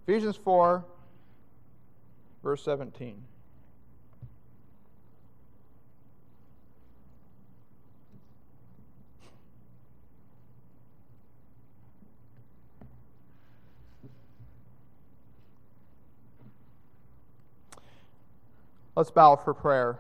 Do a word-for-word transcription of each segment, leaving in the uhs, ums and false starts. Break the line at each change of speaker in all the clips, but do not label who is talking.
Ephesians four, verse seventeen. Let's bow for prayer.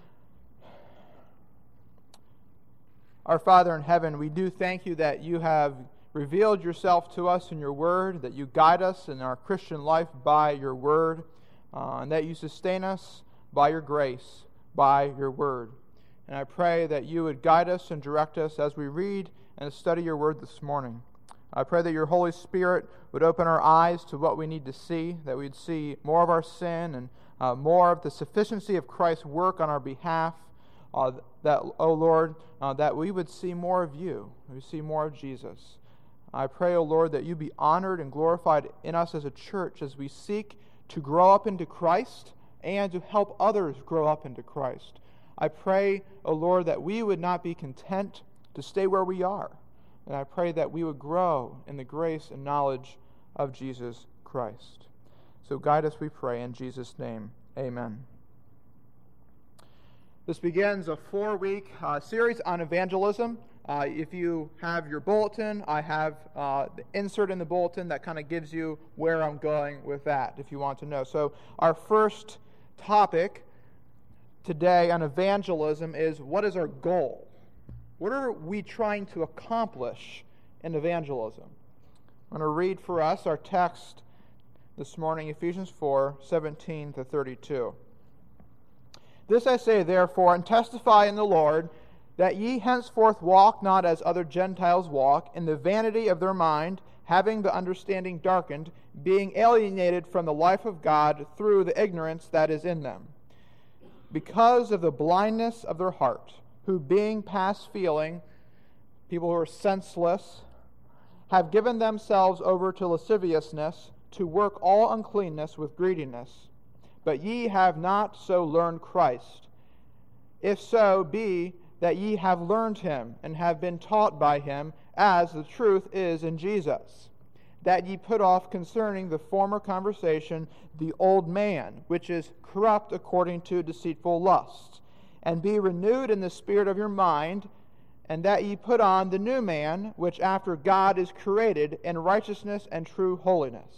Our Father in heaven, we do thank you that you have revealed yourself to us in your word, that you guide us in our Christian life by your word, uh, and that you sustain us by your grace, by your word. And I pray that you would guide us and direct us as we read and study your word this morning. I pray that your Holy Spirit would open our eyes to what we need to see, that we'd see more of our sin and uh, more of the sufficiency of Christ's work on our behalf, uh, that, oh Lord, uh, that we would see more of you, we would see more of Jesus. I pray, O Lord, that you be honored and glorified in us as a church as we seek to grow up into Christ and to help others grow up into Christ. I pray, O Lord, that we would not be content to stay where we are. And I pray that we would grow in the grace and knowledge of Jesus Christ. So guide us, we pray, in Jesus' name. Amen. This begins a four-week uh, series on evangelism. Uh, if you have your bulletin, I have uh, the insert in the bulletin that kind of gives you where I'm going with that, if you want to know. So our first topic today on evangelism is, what is our goal? What are we trying to accomplish in evangelism? I'm going to read for us our text this morning, Ephesians four, seventeen to thirty-two. This I say, therefore, and testify in the Lord, that ye henceforth walk not as other Gentiles walk, in the vanity of their mind, having the understanding darkened, being alienated from the life of God through the ignorance that is in them, because of the blindness of their heart, who being past feeling, people who are senseless, have given themselves over to lasciviousness, to work all uncleanness with greediness. But ye have not so learned Christ. If so be that ye have learned him, and have been taught by him, as the truth is in Jesus, that ye put off concerning the former conversation the old man, which is corrupt according to deceitful lusts, and be renewed in the spirit of your mind, and that ye put on the new man, which after God is created in righteousness and true holiness.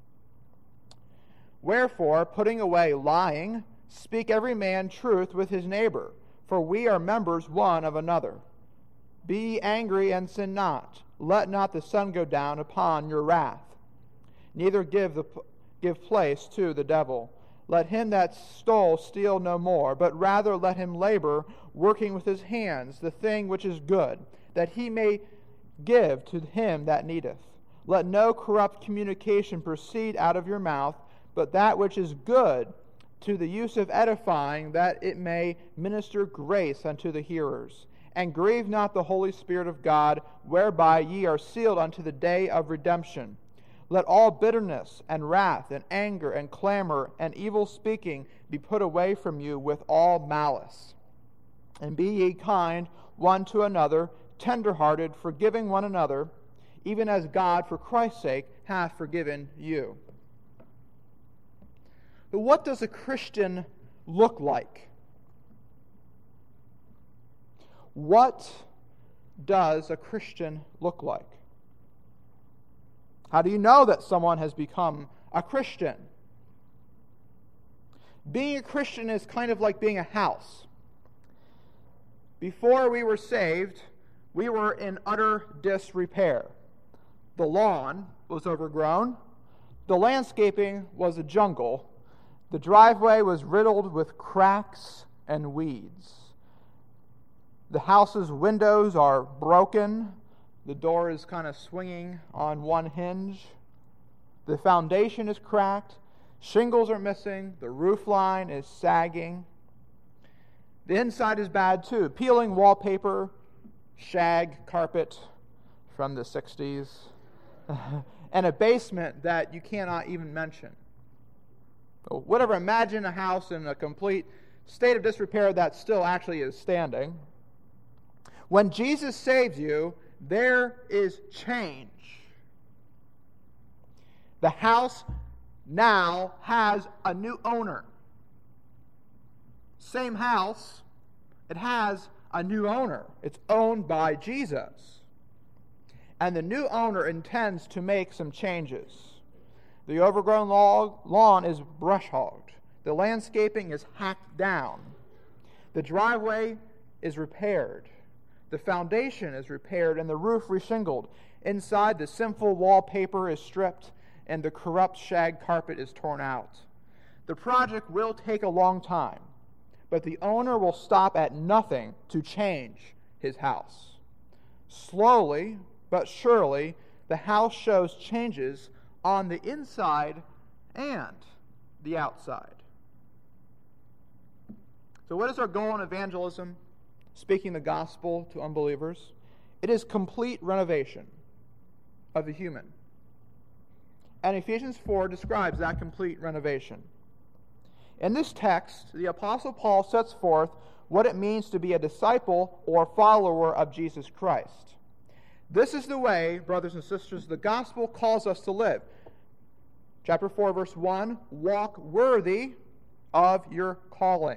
Wherefore, putting away lying, speak every man truth with his neighbor, for we are members one of another. Be ye angry and sin not. Let not the sun go down upon your wrath. Neither give the give place to the devil. Let him that stole steal no more, but rather let him labor, working with his hands the thing which is good, that he may give to him that needeth. Let no corrupt communication proceed out of your mouth, but that which is good, to the use of edifying, that it may minister grace unto the hearers. And grieve not the Holy Spirit of God, whereby ye are sealed unto the day of redemption. Let all bitterness and wrath and anger and clamor and evil speaking be put away from you with all malice. And be ye kind one to another, tender-hearted, forgiving one another, even as God, for Christ's sake, hath forgiven you. But what does a Christian look like? What does a Christian look like? How do you know that someone has become a Christian? Being a Christian is kind of like being a house. Before we were saved, we were in utter disrepair. The lawn was overgrown. The landscaping was a jungle. The driveway was riddled with cracks and weeds. The house's windows are broken. The door is kind of swinging on one hinge. The foundation is cracked. Shingles are missing. The roof line is sagging. The inside is bad too. Peeling wallpaper, shag carpet from the sixties, and a basement that you cannot even mention. Whatever, imagine a house in a complete state of disrepair that still actually is standing. When Jesus saves you, there is change. The house now has a new owner. Same house, it has a new owner. It's owned by Jesus. And the new owner intends to make some changes. The overgrown lawn is brush hogged. The landscaping is hacked down. The driveway is repaired. The foundation is repaired and the roof reshingled. Inside, the sinful wallpaper is stripped and the corrupt shag carpet is torn out. The project will take a long time, but the owner will stop at nothing to change his house. Slowly but surely, the house shows changes on the inside and the outside. So what is our goal in evangelism? Speaking the gospel to unbelievers. It is complete renovation of the human. And Ephesians four describes that complete renovation. In this text, the Apostle Paul sets forth what it means to be a disciple or follower of Jesus Christ. This is the way, brothers and sisters, the gospel calls us to live. Chapter four, verse one, walk worthy of your calling.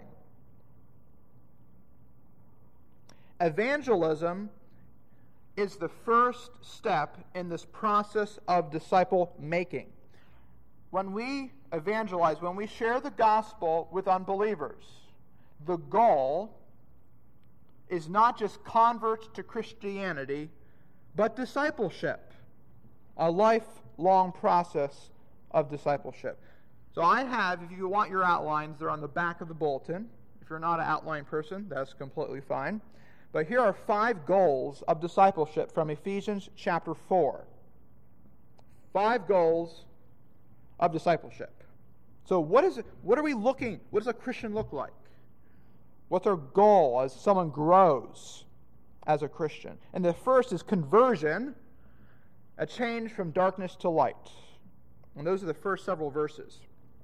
Evangelism is the first step in this process of disciple making. When we evangelize, when we share the gospel with unbelievers, the goal is not just converts to Christianity, but discipleship, a lifelong process of discipleship. So I have, if you want your outlines, they're on the back of the bulletin. If you're not an outline person, that's completely fine. But here are five goals of discipleship from Ephesians chapter four. Five goals of discipleship. So what is it, what are we looking, what does a Christian look like? What's our goal as someone grows as a Christian? And the first is conversion, a change from darkness to light. And those are the first several verses.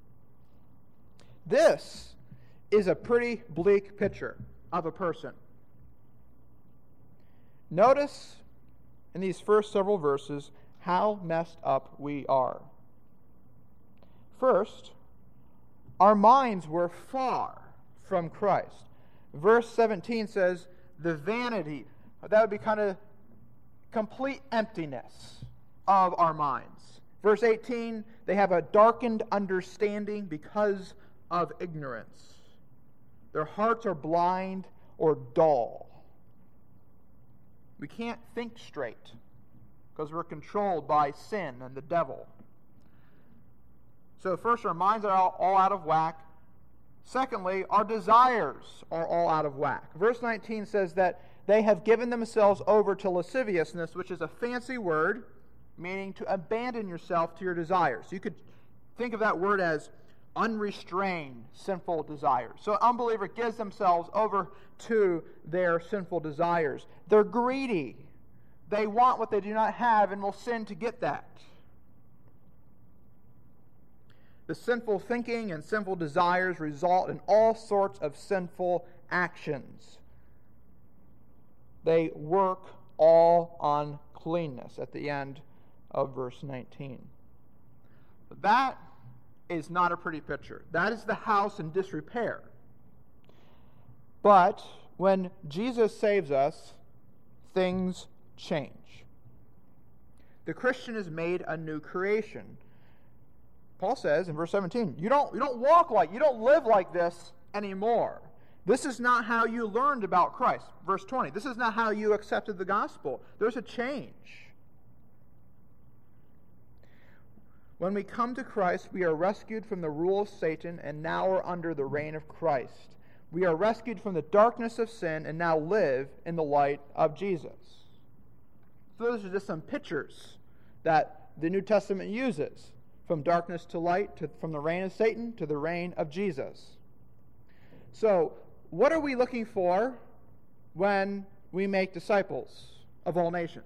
This is a pretty bleak picture of a person. Notice in these first several verses how messed up we are. First, our minds were far from Christ. Verse seventeen says, the vanity, that would be kind of complete emptiness of our minds. Verse eighteen, they have a darkened understanding because of ignorance. Their hearts are blind or dull. We can't think straight because we're controlled by sin and the devil. So first, our minds are all, all out of whack. Secondly, our desires are all out of whack. Verse nineteen says that they have given themselves over to lasciviousness, which is a fancy word meaning to abandon yourself to your desires. You could think of that word as unrestrained sinful desires. So an unbeliever gives themselves over to their sinful desires. They're greedy. They want what they do not have and will sin to get that. The sinful thinking and sinful desires result in all sorts of sinful actions. They work all on cleanness at the end of verse nineteen. But that is not a pretty picture. That is the house in disrepair. But when Jesus saves us, things change. The Christian is made a new creation. Paul says in verse seventeen, you don't, you don't walk like, you don't live like this anymore. This is not how you learned about Christ. Verse twenty, this is not how you accepted the gospel. There's a change. When we come to Christ, we are rescued from the rule of Satan and now are under the reign of Christ. We are rescued from the darkness of sin and now live in the light of Jesus. So those are just some pictures that the New Testament uses. From darkness to light, to, from the reign of Satan to the reign of Jesus. So, what are we looking for when we make disciples of all nations?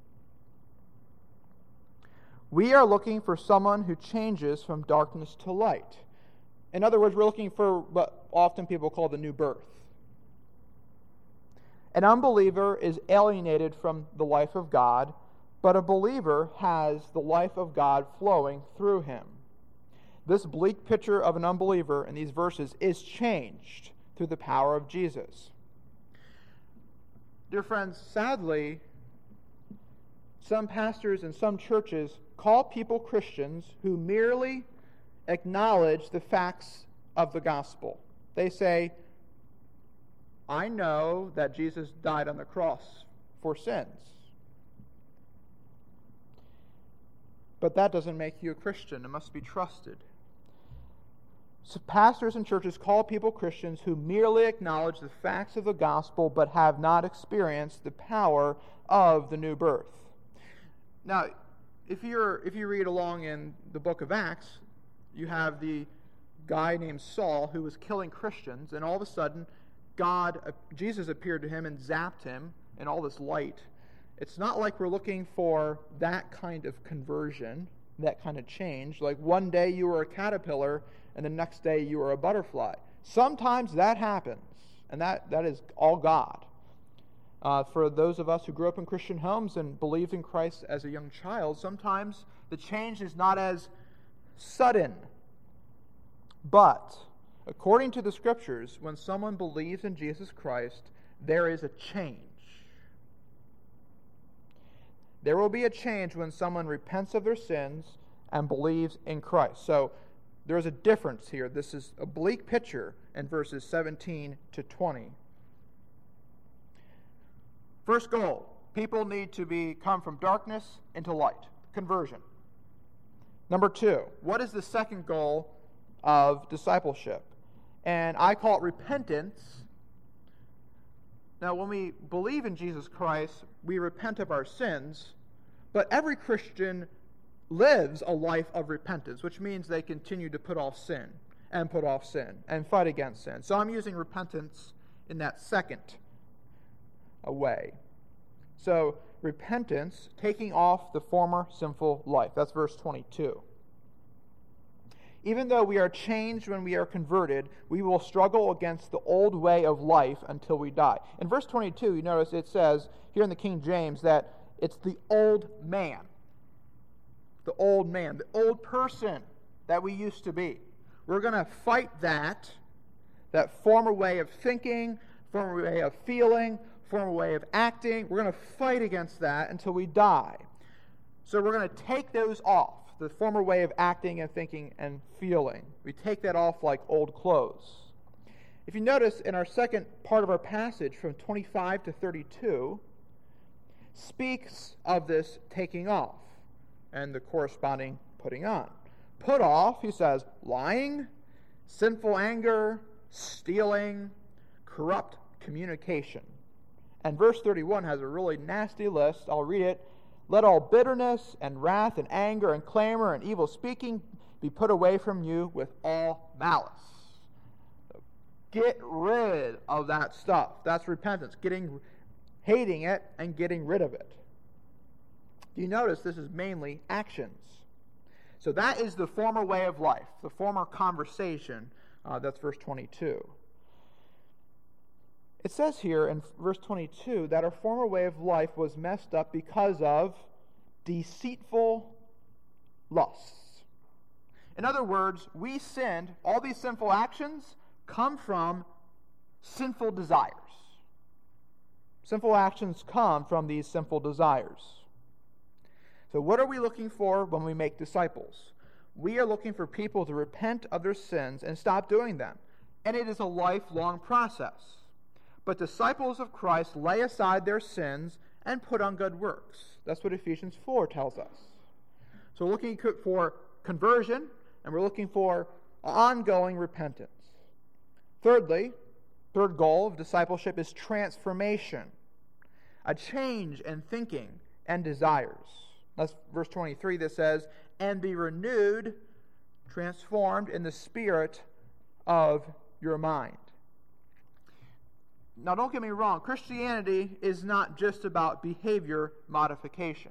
We are looking for someone who changes from darkness to light. In other words, we're looking for what often people call the new birth. An unbeliever is alienated from the life of God, but a believer has the life of God flowing through him. this bleak picture of an unbeliever in these verses is changed through the power of Jesus. Dear friends, sadly, some pastors and some churches call people Christians who merely acknowledge the facts of the gospel. They say, I know that Jesus died on the cross for sins. But that doesn't make you a Christian. It must be trusted. So pastors and churches call people Christians who merely acknowledge the facts of the gospel but have not experienced the power of the new birth. Now, if you're if you read along in the book of Acts, you have the guy named Saul who was killing Christians, and all of a sudden God, Jesus appeared to him and zapped him in all this light. It's not like we're looking for that kind of conversion, that kind of change. Like one day you were a caterpillar and the next day you were a butterfly. Sometimes that happens, and that, that is all God. Uh, for those of us who grew up in Christian homes and believed in Christ as a young child, sometimes the change is not as sudden. But according to the Scriptures, when someone believes in Jesus Christ, there is a change. There will be a change when someone repents of their sins and believes in Christ. So there is a difference here. This is a bleak picture in verses seventeen to twenty. First goal, people need to be come from darkness into light. Conversion. Number two, what is the second goal of discipleship? And I call it repentance. Now, when we believe in Jesus Christ, we repent of our sins, but every Christian lives a life of repentance, which means they continue to put off sin and put off sin and fight against sin. So I'm using repentance in that second way. So repentance, taking off the former sinful life. That's verse twenty-two. Even though we are changed when we are converted, we will struggle against the old way of life until we die. In verse twenty-two, you notice it says here in the King James that it's the old man. The old man, the old person that we used to be. We're going to fight that, that former way of thinking, former way of feeling, former way of acting. We're going to fight against that until we die. So we're going to take those off, the former way of acting and thinking and feeling. We take that off like old clothes. If you notice in our second part of our passage from twenty-five to thirty-two, speaks of this taking off and the corresponding putting on. Put off, he says, lying, sinful anger, stealing, corrupt communication. And verse thirty-one has a really nasty list. I'll read it. Let all bitterness and wrath and anger and clamor and evil speaking be put away from you with all malice. So get rid of that stuff. That's repentance. Getting, hating it and getting rid of it. You notice this is mainly actions. So that is the former way of life, the former conversation. Uh, that's verse twenty-two. It says here in verse twenty-two that our former way of life was messed up because of deceitful lusts. In other words, we sinned. All these sinful actions come from sinful desires. Sinful actions come from these sinful desires. So what are we looking for when we make disciples? We are looking for people to repent of their sins and stop doing them. And it is a lifelong process. But disciples of Christ lay aside their sins and put on good works. That's what Ephesians four tells us. So we're looking for conversion, and we're looking for ongoing repentance. Thirdly, third goal of discipleship is transformation. A change in thinking and desires. That's verse twenty-three that says, and be renewed, transformed in the spirit of your mind. Now, don't get me wrong. Christianity is not just about behavior modification.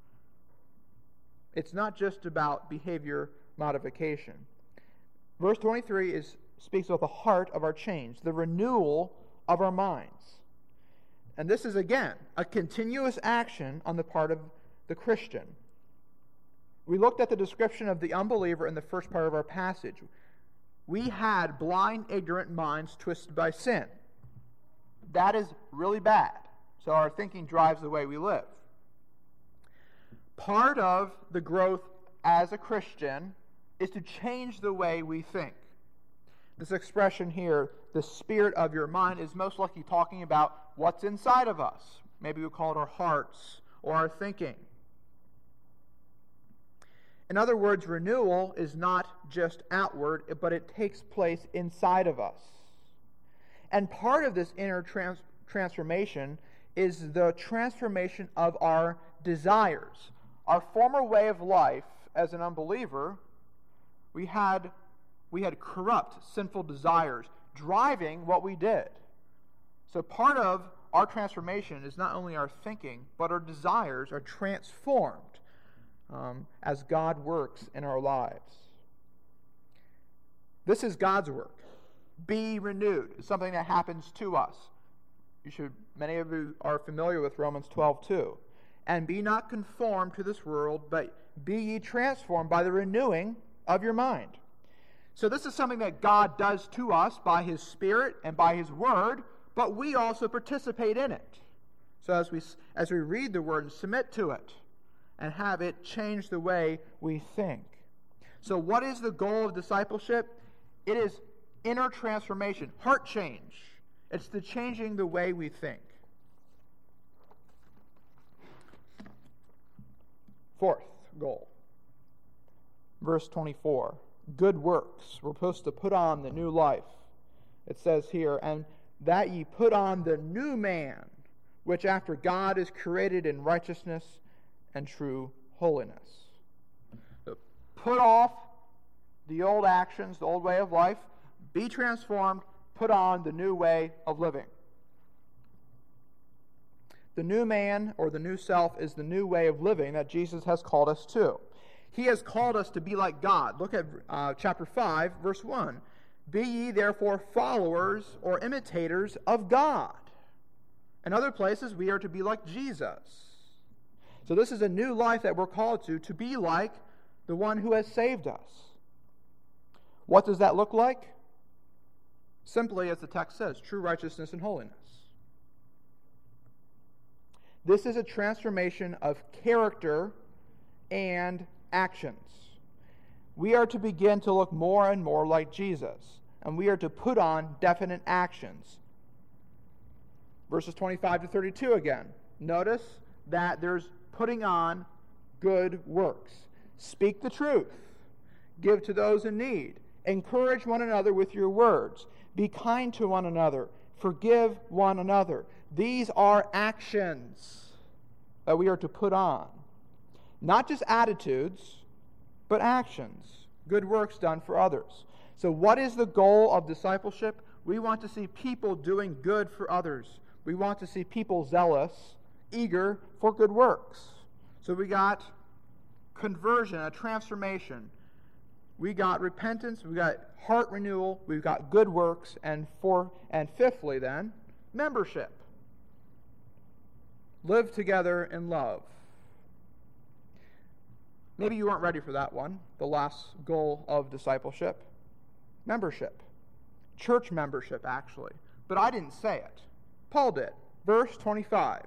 It's not just about behavior modification. Verse twenty-three is, speaks of the heart of our change, the renewal of our minds. And this is, again, a continuous action on the part of the Christian. We looked at the description of the unbeliever in the first part of our passage. We had blind, ignorant minds twisted by sin. That is really bad. So our thinking drives the way we live. Part of the growth as a Christian is to change the way we think. This expression here, the spirit of your mind, is most likely talking about what's inside of us. Maybe we call it our hearts or our thinking. In other words, renewal is not just outward, but it takes place inside of us. And part of this inner trans- transformation is the transformation of our desires. Our former way of life as an unbeliever, we had, we had corrupt, sinful desires driving what we did. So part of our transformation is not only our thinking, but our desires are transformed um, as God works in our lives. This is God's work. Be renewed. It's something that happens to us. You should, many of you are familiar with Romans twelve two. And be not conformed to this world, but be ye transformed by the renewing of your mind. So this is something that God does to us by His Spirit and by His Word, but we also participate in it. So as we as we read the Word and submit to it and have it change the way we think. So what is the goal of discipleship? It is inner transformation, heart change. It's the changing the way we think. Fourth goal, verse twenty-four, good works. We're supposed to put on the new life. It says here, and that ye put on the new man, which after God is created in righteousness and true holiness. So put off the old actions, the old way of life, be transformed, put on the new way of living. The new man, or the new self, is the new way of living that Jesus has called us to. He has called us to be like God. Look at uh, chapter five, verse one. Be ye therefore followers or imitators of God. In other places, we are to be like Jesus. So this is a new life that we're called to, to be like the one who has saved us. What does that look like? Simply, as the text says, true righteousness and holiness. This is a transformation of character and actions. We are to begin to look more and more like Jesus, and we are to put on definite actions. Verses twenty-five to thirty-two again. Notice that there's putting on good works. Speak the truth. Give to those in need. Encourage one another with your words. Be kind to one another. Forgive one another. These are actions that we are to put on. Not just attitudes, but actions. Good works done for others. So what is the goal of discipleship? We want to see people doing good for others. We want to see people zealous, eager for good works. So we got conversion, a transformation. We got repentance, we got heart renewal, we've got good works, and for and fifthly then, membership. Live together in love. Maybe you weren't ready for that one, the last goal of discipleship. Membership. Church membership, actually. But I didn't say it. Paul did. Verse twenty-five.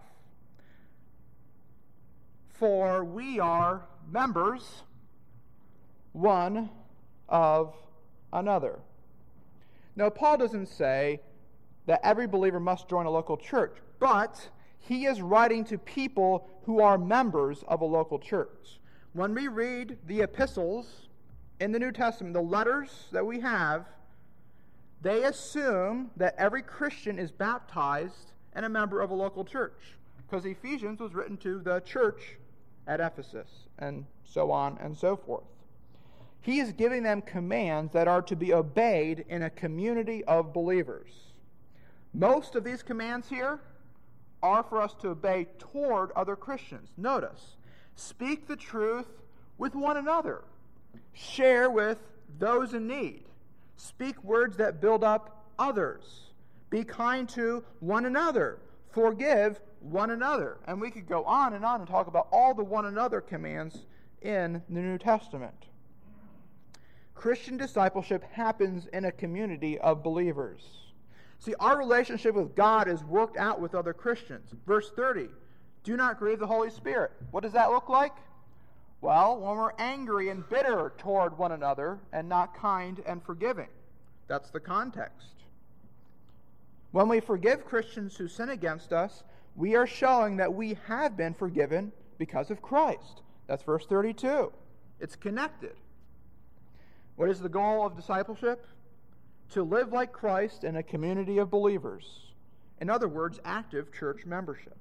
For we are members one of another. Now, Paul doesn't say that every believer must join a local church, but he is writing to people who are members of a local church. When we read the epistles in the New Testament, the letters that we have, they assume that every Christian is baptized and a member of a local church, because Ephesians was written to the church at Ephesus, and so on and so forth. He is giving them commands that are to be obeyed in a community of believers. Most of these commands here are for us to obey toward other Christians. Notice, speak the truth with one another. Share with those in need. Speak words that build up others. Be kind to one another. Forgive one another. And we could go on and on and talk about all the one another commands in the New Testament. Christian discipleship happens in a community of believers. See, our relationship with God is worked out with other Christians. Verse thirty, do not grieve the Holy Spirit. What does that look like? Well, when we're angry and bitter toward one another and not kind and forgiving. That's the context. When we forgive Christians who sin against us, we are showing that we have been forgiven because of Christ. That's verse thirty-two. It's connected. What is the goal of discipleship? To live like Christ in a community of believers. In other words, active church membership.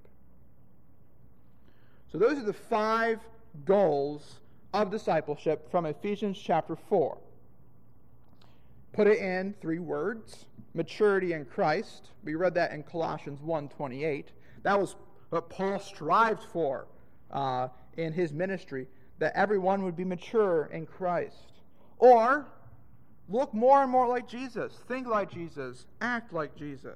So those are the five goals of discipleship from Ephesians chapter four. Put it in three words. Maturity in Christ. We read that in Colossians one twenty-eight. That was what Paul strived for uh, in his ministry, that everyone would be mature in Christ. Or, look more and more like Jesus. Think like Jesus. Act like Jesus.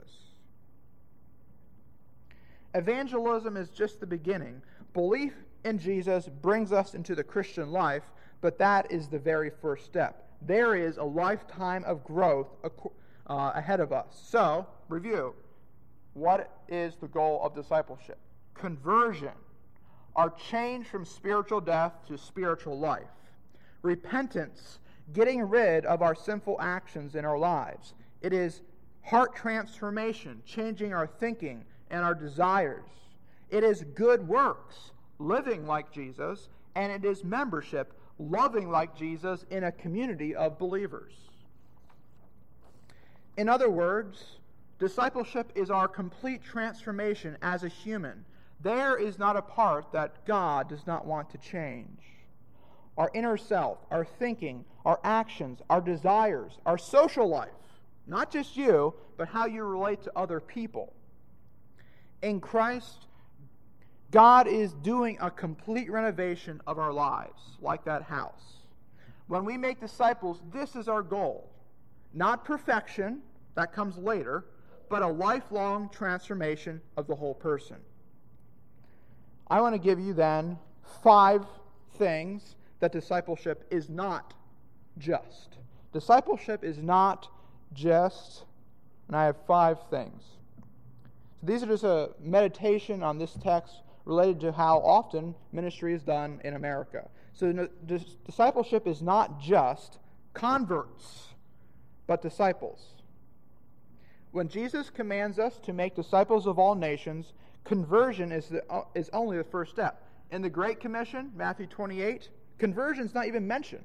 Evangelism is just the beginning. Belief in Jesus brings us into the Christian life, but that is the very first step. There is a lifetime of growth uh, ahead of us. So, review. What is the goal of discipleship? Conversion. Our change from spiritual death to spiritual life. Repentance. Getting rid of our sinful actions in our lives. It is heart transformation, changing our thinking and our desires. It is good works, living like Jesus, and it is membership, loving like Jesus in a community of believers. In other words, discipleship is our complete transformation as a human. There is not a part that God does not want to change. Our inner self, our thinking, our actions, our desires, our social life, not just you, but how you relate to other people. In Christ, God is doing a complete renovation of our lives, like that house. When we make disciples, this is our goal. Not perfection, that comes later, but a lifelong transformation of the whole person. I want to give you then five things that discipleship is not just. Discipleship is not just, and I have five things. So these are just a meditation on this text related to how often ministry is done in America. So discipleship is not just converts, but disciples. When Jesus commands us to make disciples of all nations, conversion is, the, uh, is only the first step. In the Great Commission, Matthew twenty-eight, conversion is not even mentioned.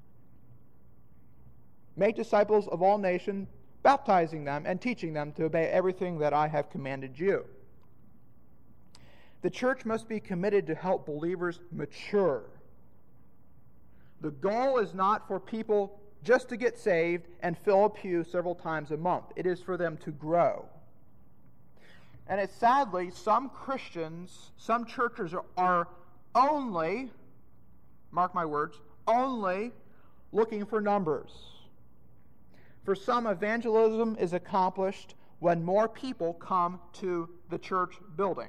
Make disciples of all nations, baptizing them and teaching them to obey everything that I have commanded you. The church must be committed to help believers mature. The goal is not for people just to get saved and fill a pew several times a month. It is for them to grow. And it's sadly, some Christians, some churches are, are only, mark my words, only looking for numbers. For some, evangelism is accomplished when more people come to the church building.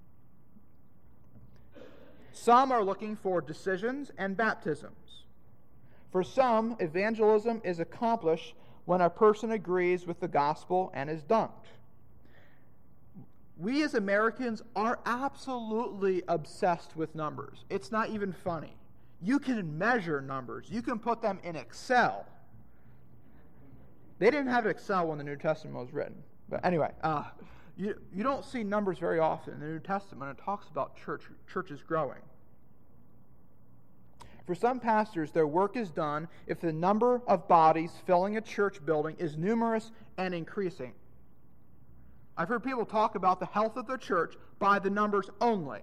Some are looking for decisions and baptisms. For some, evangelism is accomplished when a person agrees with the gospel and is dunked. We as Americans are absolutely obsessed with numbers. It's not even funny. You can measure numbers. You can put them in Excel. They didn't have Excel when the New Testament was written. But anyway, uh, you, you don't see numbers very often in the New Testament. It talks about church, churches growing. For some pastors, their work is done if the number of bodies filling a church building is numerous and increasing. I've heard people talk about the health of their church by the numbers only.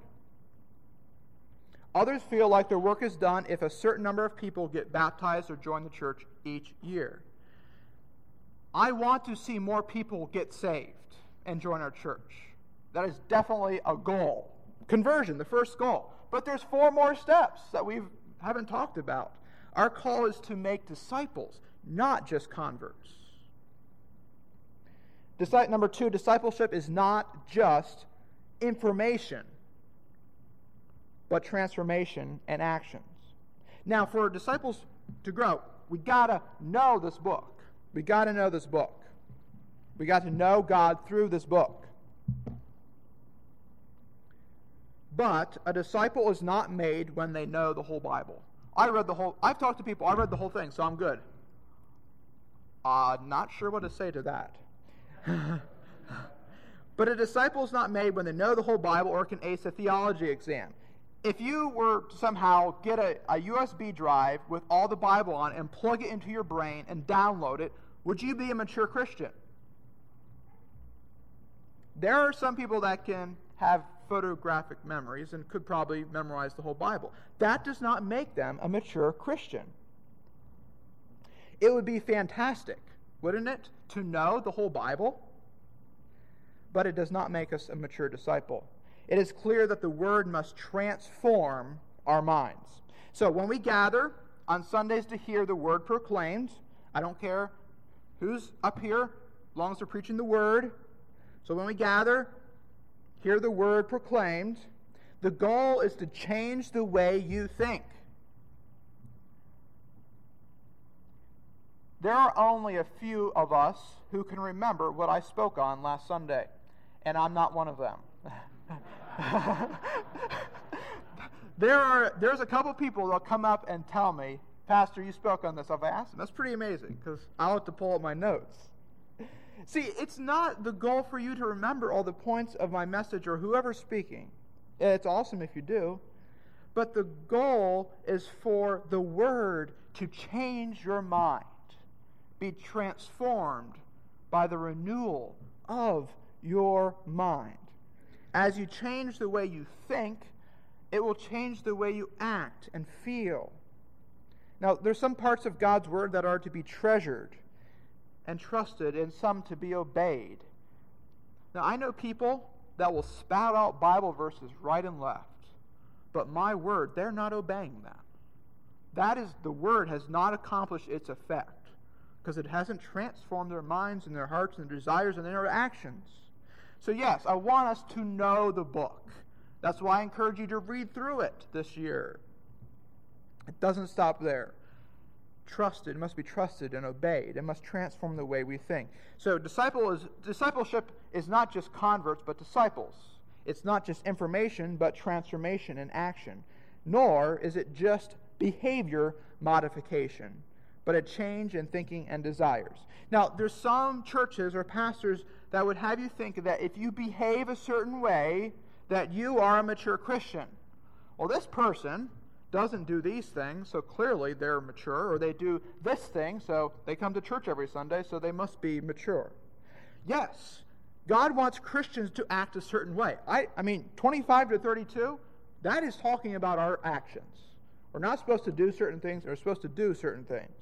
Others feel like their work is done if a certain number of people get baptized or join the church each year. I want to see more people get saved and join our church. That is definitely a goal. Conversion, the first goal. But there's four more steps that we haven't talked about. Our call is to make disciples, not just converts. Disci- number two, discipleship is not just information, but transformation and actions. Now, for disciples to grow, we got to know this book. We got to know this book. We got to know God through this book. But a disciple is not made when they know the whole Bible. I read the whole, I've talked to people, I read the whole thing, so I'm good. Uh, not sure what to say to that. But a disciple is not made when they know the whole Bible or can ace a theology exam. If you were to somehow get a, a U S B drive with all the Bible on and plug it into your brain and download it, would you be a mature Christian? There are some people that can have photographic memories and could probably memorize the whole Bible. That does not make them a mature Christian. It would be fantastic, wouldn't it, to know the whole Bible? But it does not make us a mature disciple. It is clear that the Word must transform our minds. So when we gather on Sundays to hear the Word proclaimed, I don't care who's up here, as long as they're preaching the Word. So when we gather, hear the Word proclaimed, the goal is to change the way you think. There are only a few of us who can remember what I spoke on last Sunday, and I'm not one of them. there are there's a couple people that'll come up and tell me, Pastor, you spoke on this. I've asked them. That's pretty amazing, because I'll have to pull up my notes. See, it's not the goal for you to remember all the points of my message or whoever's speaking. It's awesome if you do. But the goal is for the Word to change your mind, be transformed by the renewal of your mind. As you change the way you think, it will change the way you act and feel. Now, there's some parts of God's Word that are to be treasured and trusted, and some to be obeyed. Now, I know people that will spout out Bible verses right and left, but my word, they're not obeying them. That is, the Word has not accomplished its effect, because it hasn't transformed their minds and their hearts and their desires and their actions. So yes, I want us to know the book. That's why I encourage you to read through it this year. It doesn't stop there. Trusted, it must be trusted and obeyed. It must transform the way we think. So disciple is, discipleship is not just converts, but disciples. It's not just information, but transformation and action. Nor is it just behavior modification, but a change in thinking and desires. Now, there's some churches or pastors that would have you think that if you behave a certain way, that you are a mature Christian. Well, this person doesn't do these things, so clearly they're mature, or they do this thing, so they come to church every Sunday, so they must be mature. Yes, God wants Christians to act a certain way. I, I mean, twenty-five to thirty-two, that is talking about our actions. We're not supposed to do certain things, we're supposed to do certain things.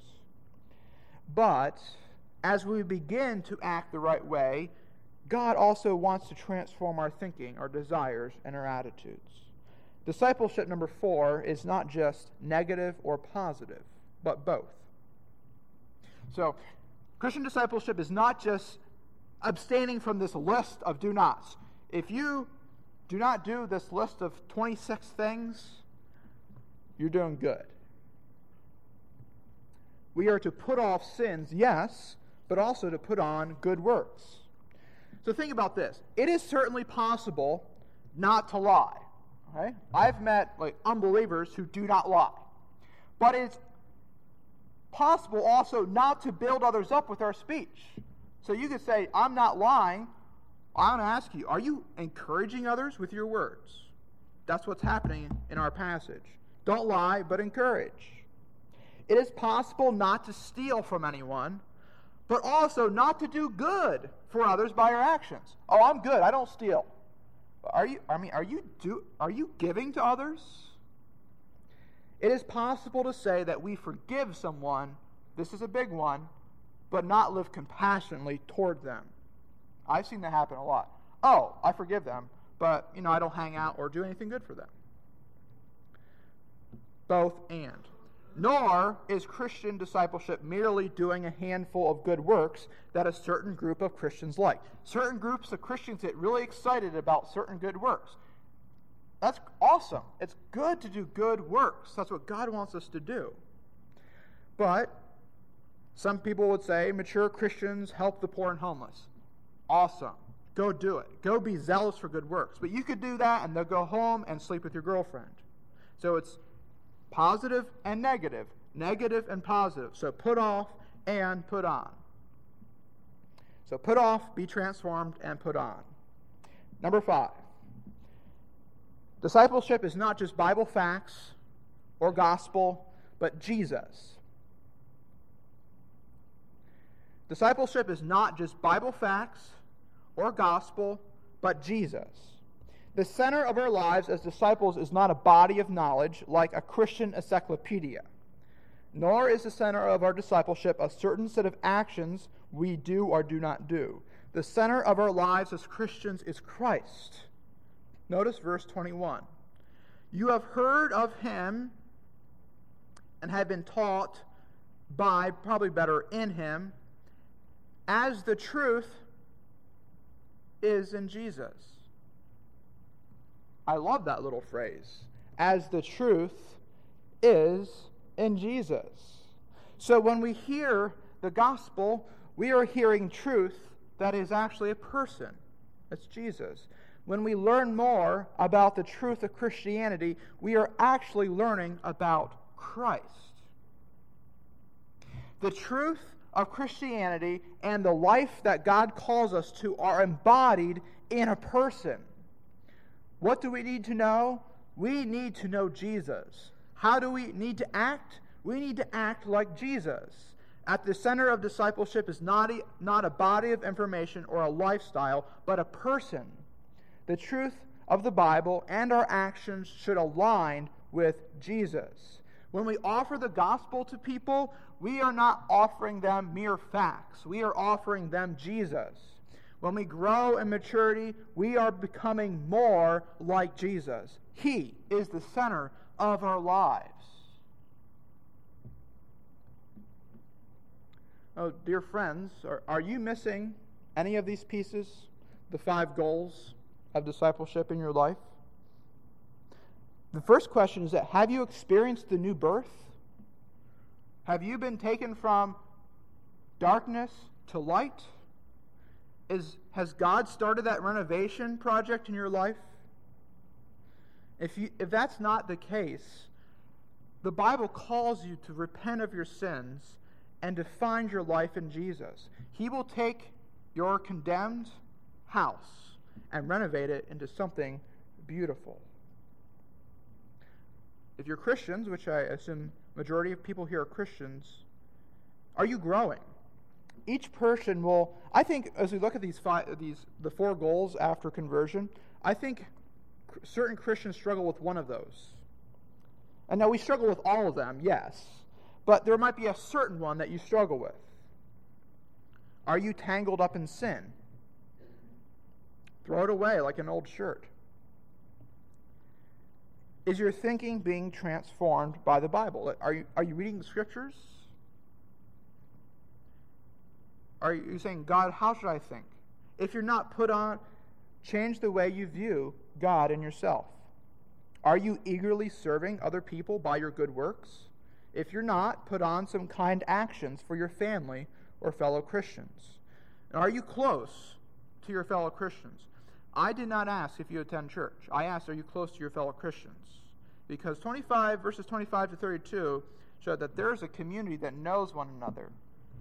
But as we begin to act the right way, God also wants to transform our thinking, our desires, and our attitudes. Discipleship number four is not just negative or positive, but both. So, Christian discipleship is not just abstaining from this list of do nots. If you do not do this list of twenty-six things, you're doing good. We are to put off sins, yes, but also to put on good works. So think about this. It is certainly possible not to lie. Okay? I've met like unbelievers who do not lie. But it's possible also not to build others up with our speech. So you could say, I'm not lying. I want to ask you, are you encouraging others with your words? That's what's happening in our passage. Don't lie, but encourage. It is possible not to steal from anyone, but also not to do good for others by our actions. Oh, I'm good. I don't steal. Are you? I mean, are you do? Are you giving to others? It is possible to say that we forgive someone. This is a big one, but not live compassionately toward them. I've seen that happen a lot. Oh, I forgive them, but you know, I don't hang out or do anything good for them. Both and. Nor is Christian discipleship merely doing a handful of good works that a certain group of Christians like. Certain groups of Christians get really excited about certain good works. That's awesome. It's good to do good works. That's what God wants us to do. But some people would say mature Christians help the poor and homeless. Awesome. Go do it. Go be zealous for good works. But you could do that and they'll go home and sleep with your girlfriend. So it's positive and negative. Negative and positive. So put off and put on. So put off, be transformed, and put on. Number five. Discipleship is not just Bible facts or gospel, but Jesus. Discipleship is not just Bible facts or gospel, but Jesus. The center of our lives as disciples is not a body of knowledge like a Christian encyclopedia, nor is the center of our discipleship a certain set of actions we do or do not do. The center of our lives as Christians is Christ. Notice verse twenty-one. You have heard of him and have been taught by, probably better, in him, as the truth is in Jesus. I love that little phrase. As the truth is in Jesus. So when we hear the gospel, we are hearing truth that is actually a person. That's Jesus. When we learn more about the truth of Christianity, we are actually learning about Christ. The truth of Christianity and the life that God calls us to are embodied in a person. What do we need to know? We need to know Jesus. How do we need to act? We need to act like Jesus. At the center of discipleship is not a, not a body of information or a lifestyle, but a person. The truth of the Bible and our actions should align with Jesus. When we offer the gospel to people, we are not offering them mere facts. We are offering them Jesus. When we grow in maturity, we are becoming more like Jesus. He is the center of our lives. Oh, dear friends, are, are you missing any of these pieces? The five goals of discipleship in your life? The first question is that, have you experienced the new birth? Have you been taken from darkness to light? Is, has God started that renovation project in your life? If you, if that's not the case, the Bible calls you to repent of your sins and to find your life in Jesus. He will take your condemned house and renovate it into something beautiful. If you're Christians, which I assume majority of people here are Christians, are you growing? Each person will, I think, as we look at these five, these the four goals after conversion, I think certain Christians struggle with one of those. And now we struggle with all of them, yes, but there might be a certain one that you struggle with. Are you tangled up in sin? Throw it away like an old shirt. Is your thinking being transformed by the Bible? Are you, are you reading the Scriptures? Are you saying, God, how should I think? If you're not, put on, change the way you view God and yourself. Are you eagerly serving other people by your good works? If you're not, put on some kind actions for your family or fellow Christians. And are you close to your fellow Christians? I did not ask if you attend church. I asked, are you close to your fellow Christians? Because twenty-five, verses twenty-five to thirty-two showed that there's a community that knows one another.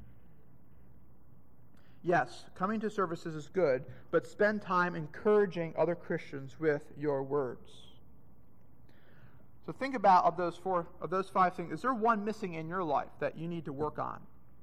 Yes, coming to services is good, but spend time encouraging other Christians with your words. So think about of those four, of those five things. Is there one missing in your life that you need to work on?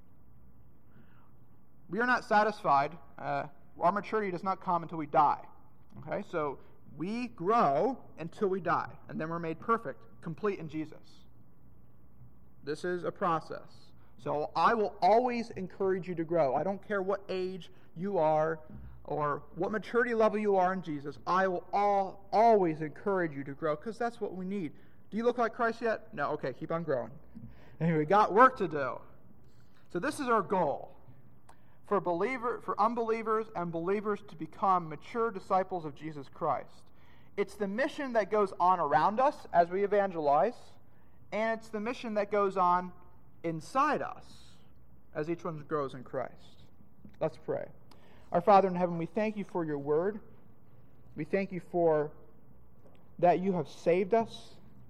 We are not satisfied. Uh, our maturity does not come until we die. Okay, so we grow until we die, and then we're made perfect, complete in Jesus. This is a process. So I will always encourage you to grow. I don't care what age you are or what maturity level you are in Jesus. I will all, always encourage you to grow because that's what we need. Do you look like Christ yet? No. Okay, keep on growing. Anyway, we got work to do. So this is our goal. For believer, for unbelievers and believers to become mature disciples of Jesus Christ. It's the mission that goes on around us as we evangelize, and it's the mission that goes on inside us as each one grows in Christ. Let's pray. Our Father in heaven, we thank you for your word. We thank you for that you have saved us.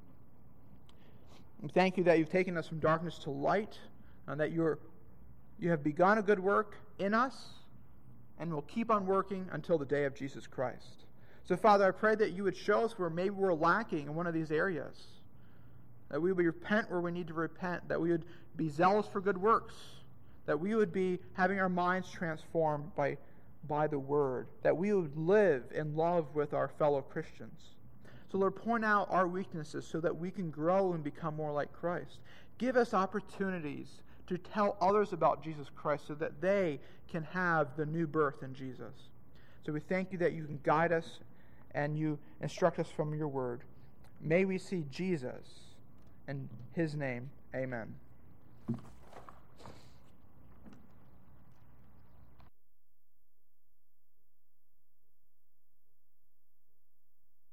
We thank you that you've taken us from darkness to light, and that you're, you have begun a good work in us, and will keep on working until the day of Jesus Christ. So, Father, I pray that you would show us where maybe we're lacking in one of these areas, that we would repent where we need to repent, that we would be zealous for good works, that we would be having our minds transformed by, by the Word, that we would live in love with our fellow Christians. So, Lord, point out our weaknesses so that we can grow and become more like Christ. Give us opportunities to tell others about Jesus Christ so that they can have the new birth in Jesus. So we thank you that you can guide us and you instruct us from your word. May we see Jesus. In his name, amen.